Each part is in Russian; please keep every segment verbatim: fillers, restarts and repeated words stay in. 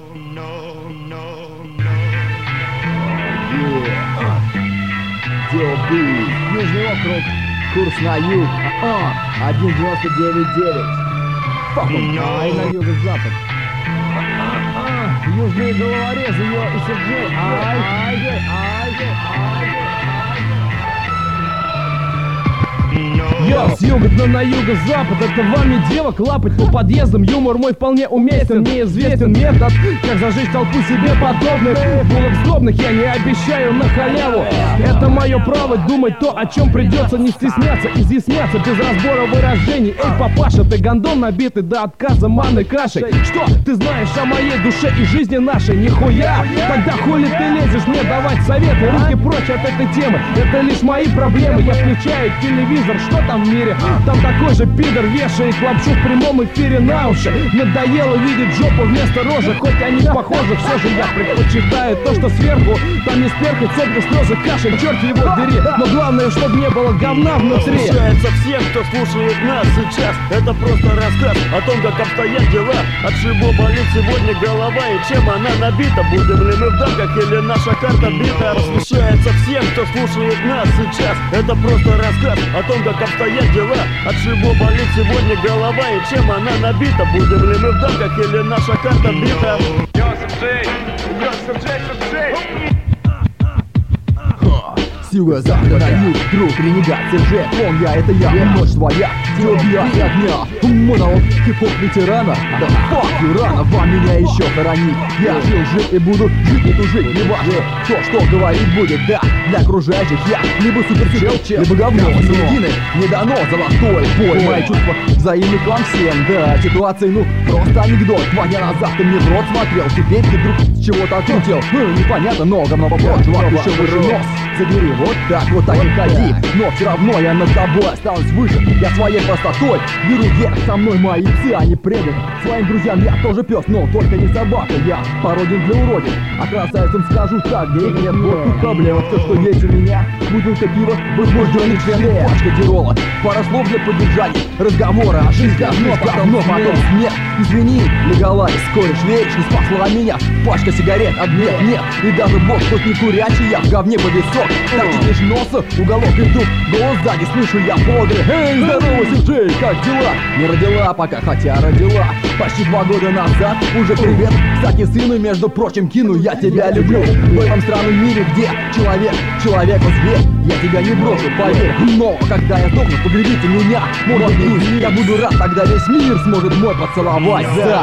Делби, Южный округ, курс на юг, один девяносто девять девять. Ай, на юго-запад. Южные головорезы, Йо и Сиджей. Ай, ай, ай, ай, ай. Йо, с юга на юго-запад, это вами девок лапать по подъездам. Юмор мой вполне уместен, мне известен метод, как зажечь толпу себе подобных. Булок сдобных я не обещаю на халяву. Это мое право думать то, о чем придется не стесняться, изъясняться без разбора выражений. Эй, папаша, ты гондон набитый до отказа манной кашей. Что ты знаешь о моей душе и жизни нашей? Нихуя! Тогда хули ты лезешь мне давать советы? Руки прочь от этой темы, это лишь мои проблемы. Я включаю телевизор, что там в мире? Там такой же пидор вешает лапшу в прямом эфире на уши. Надоело видеть жопу вместо рожи. Хоть они похожи, все же я предпочитаю то, что сверху. Там не сперхоть, сопли, слезы, кашель, черт его дери. Но главное, чтобы не было говна внутри. Слушается всем, кто слушает нас сейчас. Это просто рассказ о том, как обстоят дела. От чего болит сегодня голова и чем она набита. Будем ли мы в дамках или наша карта бита? Посвящается всем, кто слушает нас сейчас. Это просто рассказ о том, как обстоят дела. От чего болит сегодня голова и чем она набита. Будем ли мы в дамках или наша карта бита? С юга-запада на юг, друг, ренегат, Сиджей. Он я, это я, ночь твоя, Делби и огня. Монолог хип-хоп ветерана. Да fuck you, рано вам меня еще хоронить. Я жил, жил и буду жить, не тужить. Не важно, кто что говорить будет, да. Для окружающих я либо суперчел, либо говно. Середины не дано золотой бой. Мои чувства взаимны к вам всем, да. Ситуации, ну, просто анекдот. Два дня назад ты мне в рот смотрел, теперь ты вдруг с чего-то открутил. Ну, непонятно, но говно вопрос, чувак, еще выше нос. Забери, вот так, вот так и ходи. Но все равно я над тобой останусь выше. Я своей простотой беру вверх, со мной мои псы, они преданы. Своим друзьям я тоже пес, но только не собака. Я породен для уродин, а красавицам скажу так, где их нет, вот тут проблема. Все, что есть у меня, бутылка пива, возбужденный член, пачка дирола, пара слов для поддержания разговора о жизни, говно, говно, потом смерть. Извини, легалайз, скоришь, веришь, не спасла меня пачка сигарет, а нет, нет. И даже бог хоть не курячий, я в говне повесок. Торчит лишь носа, уголок и вдруг голос сзади, слышу я бодрый. Эй, здорово, Сиджей, как дела? Не родила пока, хотя родила почти два года назад. Уже привет, кстати, сыну, между прочим, кину, я тебя люблю. В этом странном мире, где человек, человеку зверь, я тебя не брошу, поверь. Но когда я сдохну, погребите меня, может быть, я буду рад, тогда весь мир сможет мой поцеловать. Да.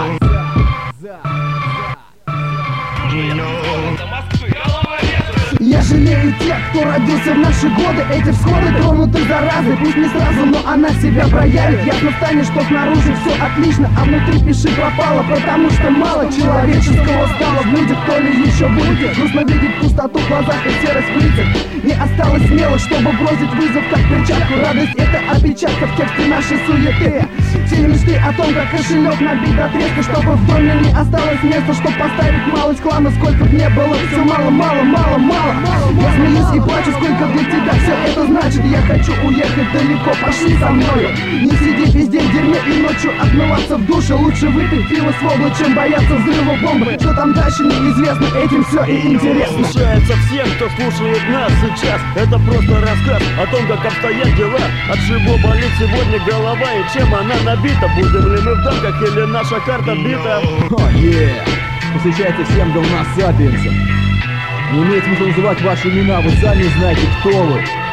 Я жалею тех, кто родился в наши годы. Эти всходы тронуты заразой. Пусть не сразу, но она себя проявит. Ясно станет, что снаружи все отлично, а внутри пиши пропало. Потому что мало человеческого стало в людях, то ли еще будет. Грустно видеть пустоту в глазах и серость в лицах. Не осталось смелых, чтобы бросить вызов как перчатку. Радость — это опечатка в тексте нашей суеты. Все мечты о том, как кошелек набить до треска, чтобы в доме не осталось места, чтобы поставить малость хлама. Сколько б не было, все мало, мало, мало, мало. Я смеюсь и плачу, сколько для тебя все это значит. Я хочу уехать далеко, пошли со мною. Не сидеть везде в дерьме и ночью отмываться в душе. Лучше выпить пиво с воблой, чем бояться взрыва бомбы. Что там дальше неизвестно, этим все и интересно. Слушается всем, кто слушает нас сейчас. Это просто рассказ о том, как обстоят дела. От чего болит сегодня голова и чем она набита. Будем ли мы в дамках или наша карта бита? О, е! Посвящайте всем говносапиенсам. Не имеет смысла называть ваши имена, вы сами знаете, кто вы.